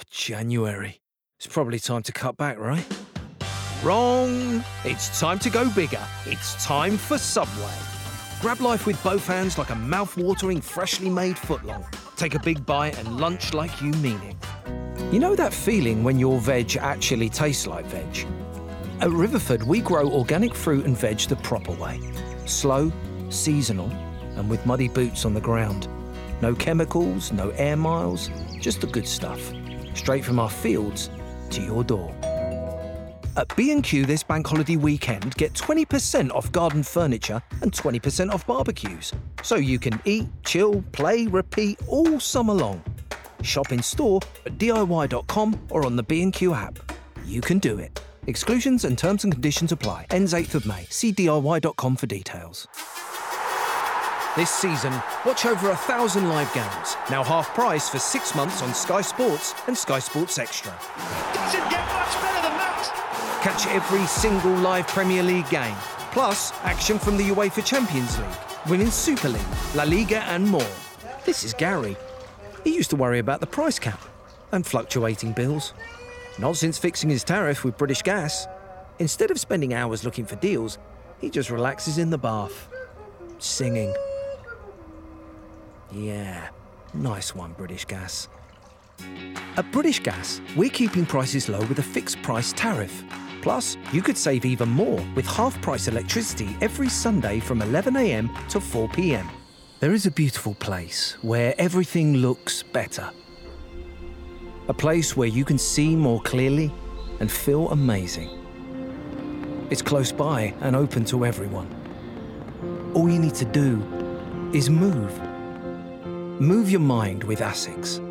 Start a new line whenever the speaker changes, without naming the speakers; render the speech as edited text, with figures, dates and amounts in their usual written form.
January. It's probably time to cut back, right? Wrong! It's time to go bigger. It's time for Subway. Grab life with both hands like a mouth-watering, freshly made footlong. Take a big bite and lunch like you mean it. You know that feeling when your veg actually tastes like veg? At Riverford, we grow organic fruit and veg the proper way. Slow, seasonal, and with muddy boots on the ground. No chemicals, no air miles, just the good stuff. Straight from our fields to your door. At B&Q this bank holiday weekend, get 20% off garden furniture and 20% off barbecues. So you can eat, chill, play, repeat all summer long. Shop in store at DIY.com or on the B&Q app. You can do it. Exclusions and terms and conditions apply. Ends 8th of May. See DIY.com for details. This season, watch over 1,000 live games. Now half price for 6 months on Sky Sports and Sky Sports Extra.
Doesn't get much better than that.
Catch every single live Premier League game. Plus, action from the UEFA Champions League, Women's Super League, La Liga and more. This is Gary. He used to worry about the price cap and fluctuating bills. Not since fixing his tariff with British Gas. Instead of spending hours looking for deals, he just relaxes in the bath, singing. Yeah, nice one, British Gas. At British Gas, we're keeping prices low with a fixed price tariff. Plus, you could save even more with half-price electricity every Sunday from 11 a.m. to 4 p.m. There is a beautiful place where everything looks better. A place where you can see more clearly and feel amazing. It's close by and open to everyone. All you need to do is move. Move your mind with ASICS.